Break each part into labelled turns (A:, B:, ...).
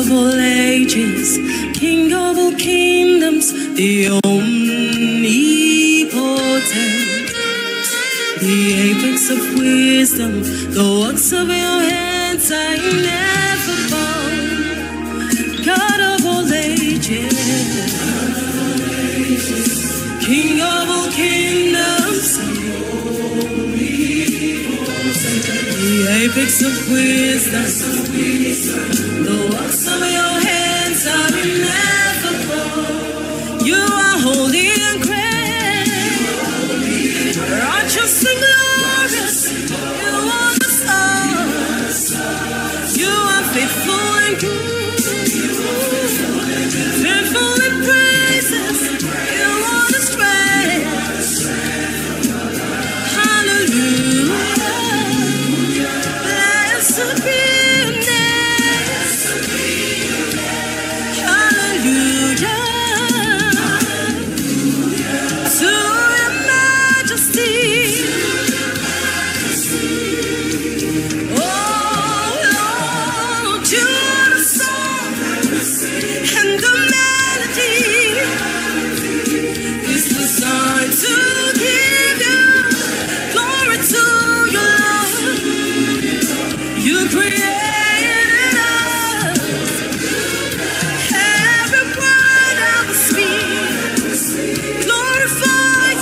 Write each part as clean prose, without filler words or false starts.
A: of all ages, King of all kingdoms, the omnipotent, the apex of wisdom, the works of your hands are ineffable. God of all ages, King of all kingdoms, the apex of wisdom, the works of your hands are ineffable. You are holy and great, righteous and glorious. You are the Son. You are faithful and good. Faithful in praises, you are the strength. Hallelujah, blessed be your name. Hallelujah, to your majesty. Oh Lord, you are the song and the melody is designed to give you glory to your love. You created us, every word I will speak glorifies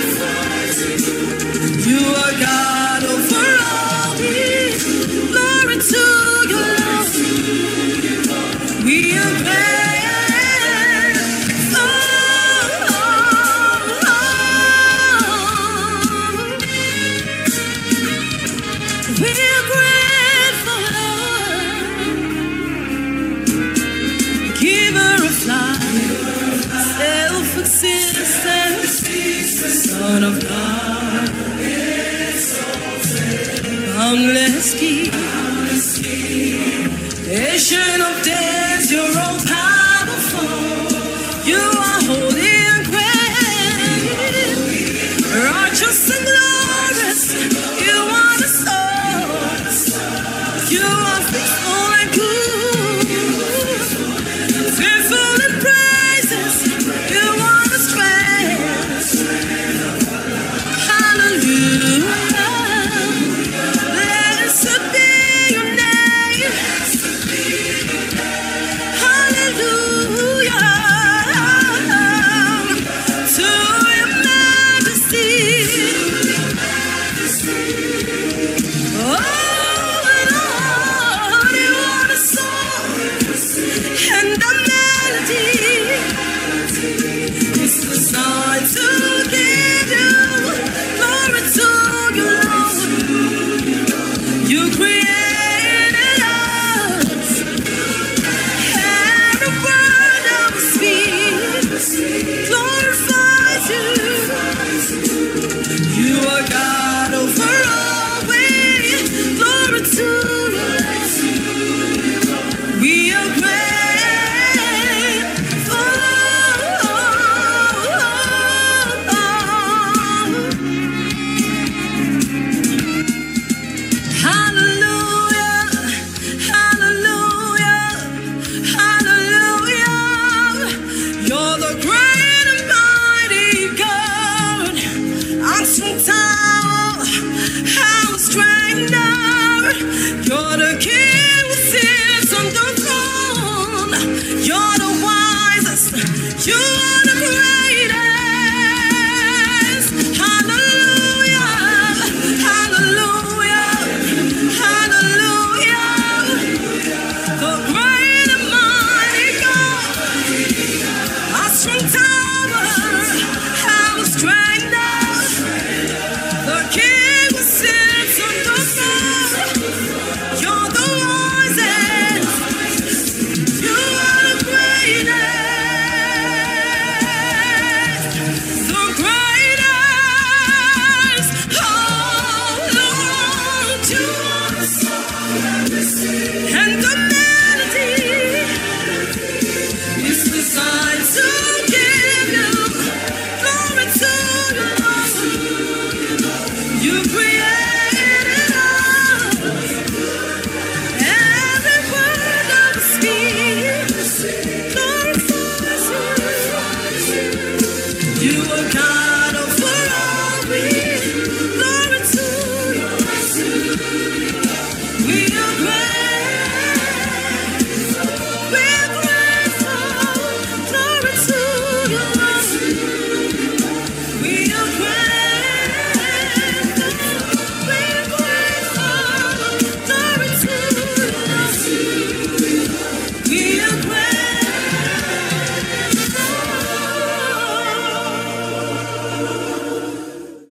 A: you. You are God over all these. Glory to your love. We are great. Oh, oh, oh. We are grateful, Lord. Giver of life, self-existent, Son of God, boundless King, Ancient of days, you're all powerful. You are holy and great, righteous and glorious. You are the source. You are faithful and good. Faithful in praises. You are the strength. Hallelujah. Blessed be your name. Hallelujah, to your majesty. Oh Lord, you are the song and the melody. It's designed to give you glory to your Lord. You created us. Every word I will speak glorifies you. You are God over all ways. Glory to you. We are great. Oh, oh, oh, oh. Hallelujah, hallelujah, hallelujah. You're the great and mighty God. Awesome tower, house stranger. You're the King who sits on the throne. You're the wisest. You are the greatest. Hallelujah, hallelujah, hallelujah. The great and mighty God, awesome tower, house stranger. The King who sits on the throne. You're the wisest. You are the greatest. The greatest. Oh Lord, you are the song and